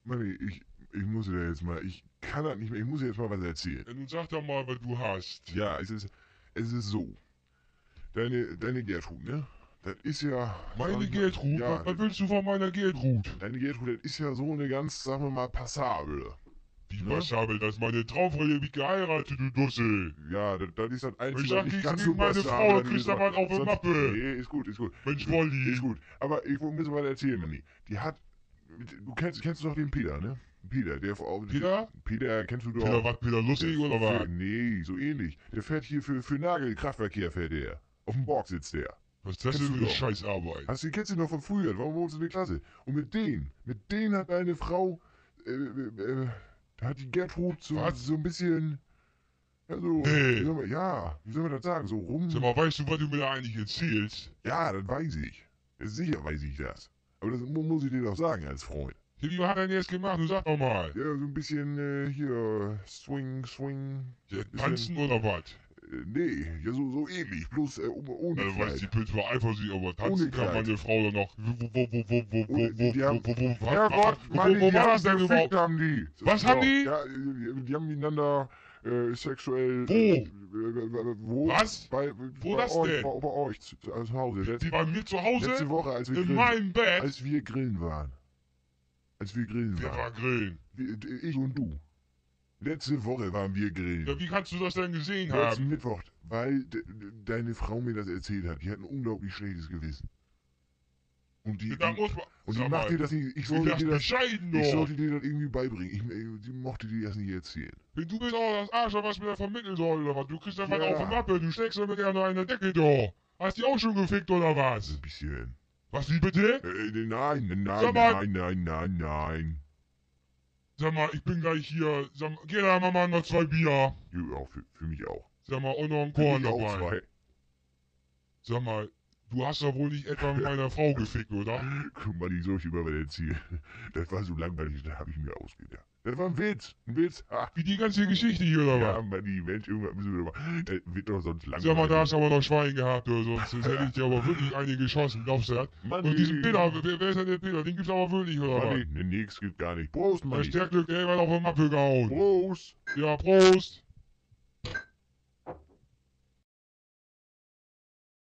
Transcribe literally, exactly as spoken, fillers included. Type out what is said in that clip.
Manni, ich, ich muss dir jetzt mal, ich kann das nicht mehr, ich muss dir jetzt mal was erzählen. Ja, nun sag doch mal, was du hast. Ja, es ist, es ist so. Deine, deine Gertrud, ne? Das ist ja... sag Meine ich mal, Gertrud? Ja, Was, was willst du von meiner Gertrud? deine Gertrud, das ist ja so eine ganz, sagen wir mal, passable. Wie Ne? was habe das? Meine Traumfrau, die hab ich geheiratet, du Dussel. Ja, das, das ist das Einzige, Ich sag was nicht nichts ganz gegen so meine passabel Frau, an du kriegst dieser- da was auf die sonst- Mappe. Nee, ist gut, ist gut. Mensch, Ist- Wolli. Ist gut. Aber ich muss ein bisschen was erzählen, Manni. Die hat... Du kennst, kennst du doch den Peter, ne? Peter, der... Peter? Peter kennst du doch... Peter, was, Peter Lustig Der oder für- was? Nee, so ähnlich. Der fährt hier für, für Nagelkraftverkehr, fährt der. Auf dem Borg sitzt der. Was ist das Kennst denn für du eine doch. Scheißarbeit? Hast du, kennst du noch von früher, warum wohnst du in der Klasse? Und mit denen, mit denen hat deine Frau, äh, äh, äh, da hat die Gertrud so, Was? so ein bisschen, ja so, Nee. wie soll man, ja, wie soll man das sagen, so rum. Sag mal, weißt du, was du mir da eigentlich erzählst? Ja, das weiß ich. Sicher weiß ich das. Aber das mu- muss ich dir doch sagen als Freund. Ja, wie hat er denn jetzt gemacht? Du sag doch mal. Ja, so ein bisschen, äh, hier, Swing, Swing. Ja, bisschen- tanzen oder was? Äh, nee, ja, so, so ähnlich, bloß äh, ohne ohne Also, weißt du, ich Kleid. bin zwar eifersüchtig, aber tanzen Ohne kann Kleid. meine Frau doch noch. Wo, wo, wo, wo, wo, wo, Ohne- wo, die haben- wo, wo, wo, was, Herrgott, wo, Manni, wo, wo die war haben das denn gefickt, überhaupt? haben die. Was Ja, haben die? Ja, die, die haben miteinander äh, sexuell... Wo? Äh, äh, wo? Was? Bei, Wo bei das euch, denn? Bei, bei euch zu, zu Hause. Die Letzte, bei mir zu letzte Hause? Woche, als wir, In grillen, meinem Bett? als wir grillen waren. Als wir grillen Wer waren. war grillen? Wir, ich und du. Letzte Woche waren wir grillen. Ja, wie kannst du das denn gesehen Letzten haben? Mittwoch, weil de, de, deine Frau mir das erzählt hat. Die hat ein unglaublich schlechtes Gewissen. Und die, Da die, muss man. und die Sag macht mal, dir das nicht... Ich wie sollte das dir das... bescheiden Ich doch. sollte dir das irgendwie beibringen. Ich, äh, die mochte dir das nicht erzählen. Wenn du bist auch das Arschloch, was mir da vermitteln soll, oder was? Du kriegst einfach Ja. auf die Mappe, du steckst damit gerne an der Decke da. Hast die auch schon gefickt, oder was? Ein bisschen. Was, wie bitte? Äh, nein, nein, Sag mal- nein, nein, nein, nein. Sag mal, ich bin gleich hier. Sag mal, geh da mal noch zwei Bier. Ja, auch für, für mich auch. Sag mal, und noch ein Für Korn mich auch dabei. zwei. Sag mal, du hast doch wohl nicht etwa mit meiner Frau gefickt, oder? Guck mal, die soll ich über was erzählen. Das war so langweilig, das habe ich mir ausgedacht. Das war ein Witz. Ein Witz. Ha. Wie die ganze Geschichte hier, oder Ja, was? Mann, die Mensch, irgendwas müssen wir doch machen. Das wird doch sonst langweilig. Sag mal, da hast du aber noch Schwein gehabt, oder sonst hätte ich dir aber wirklich eine geschossen, glaubst du das? Mann, Und diesen die- Peter, wer, wer ist denn der Peter? Den gibt's aber wirklich, oder Mann, was? nee, nee, nix gibt gar nicht. Prost, Der Mann. Stärklück, der hat auf den Mappe gehauen. Prost. Ja, Prost.